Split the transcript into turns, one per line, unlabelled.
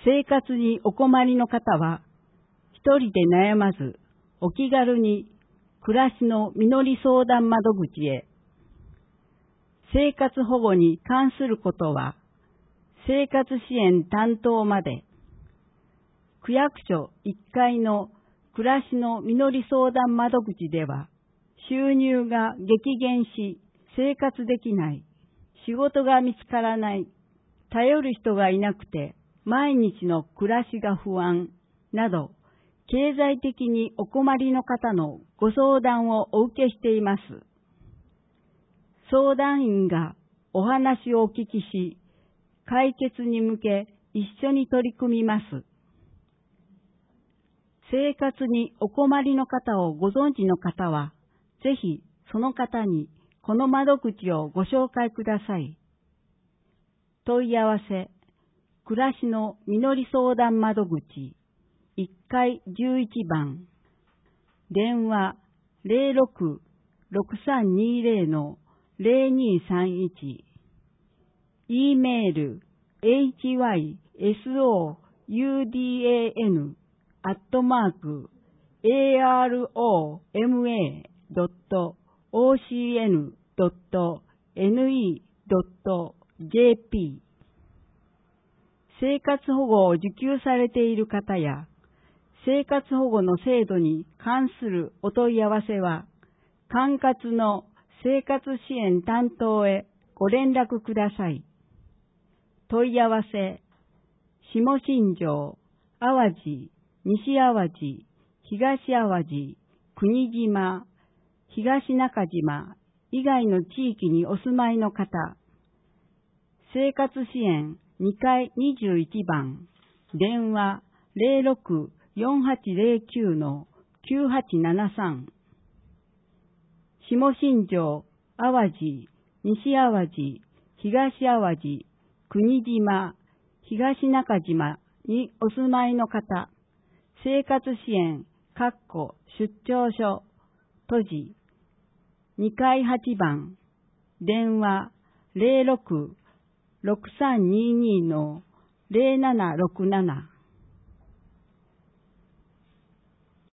生活にお困りの方は、一人で悩まず、お気軽に暮らしのみのり相談窓口へ。生活保護に関することは、生活支援担当まで、区役所1階の暮らしのみのり相談窓口では、収入が激減し、生活できない、仕事が見つからない、頼る人がいなくて、毎日の暮らしが不安など、経済的にお困りの方のご相談をお受けしています。相談員がお話をお聞きし、解決に向け一緒に取り組みます。生活にお困りの方をご存知の方は、ぜひその方にこの窓口をご紹介ください。問い合わせ、暮らしのみのり相談窓口、1階11番、電話 06-6320-0231、E メール hyson.aroma.ocn.ne.jp 生活保護を受給されている方や、生活保護の制度に関するお問い合わせは、管轄の生活支援担当へご連絡ください。問い合わせ、下新庄、淡路、西淡路、東淡路、国島、東中島以外の地域にお住まいの方、生活支援2階21番、電話 06-4809-9873 下新庄、淡路、西淡路、東淡路、国島、東中島にお住まいの方、生活支援、出張所、都市、2階8番、電話 06-6322-0767